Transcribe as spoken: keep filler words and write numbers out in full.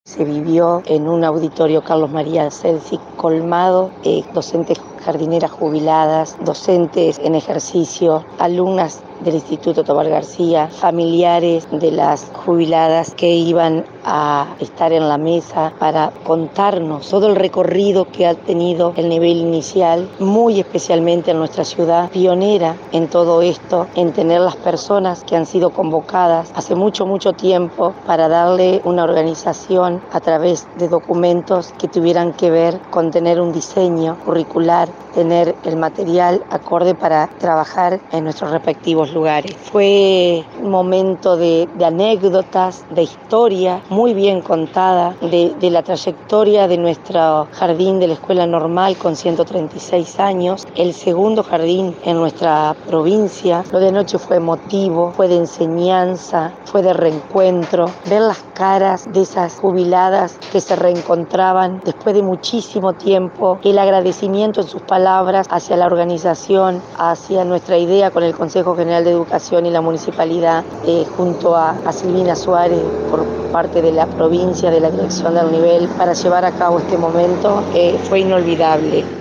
Se vivió en un auditorio Carlos María Celsi colmado, eh, docentes jardineras jubiladas, docentes en ejercicio, alumnas del Instituto Tobar García, familiares de las jubiladas que iban a estar en la mesa para contarnos todo el recorrido que ha tenido el nivel inicial, muy especialmente en nuestra ciudad, pionera en todo esto, en tener las personas que han sido convocadas hace mucho, mucho tiempo para darle una organización a través de documentos que tuvieran que ver con tener un diseño curricular, tener el material acorde para trabajar en nuestros respectivos lugares. Fue un momento de, de anécdotas, de historia muy bien contada, de, de la trayectoria de nuestro jardín de la Escuela Normal con ciento treinta y seis años, el segundo jardín en nuestra provincia. Lo de anoche fue emotivo, fue de enseñanza, fue de reencuentro, ver las caras de esas jubiladas que se reencontraban después de muchísimo tiempo, el agradecimiento en sus palabras hacia la organización, hacia nuestra idea con el Consejo General de Educación y la Municipalidad, eh, junto a, a Silvina Suárez por parte de la provincia, de la dirección del nivel, para llevar a cabo este momento, eh, fue inolvidable.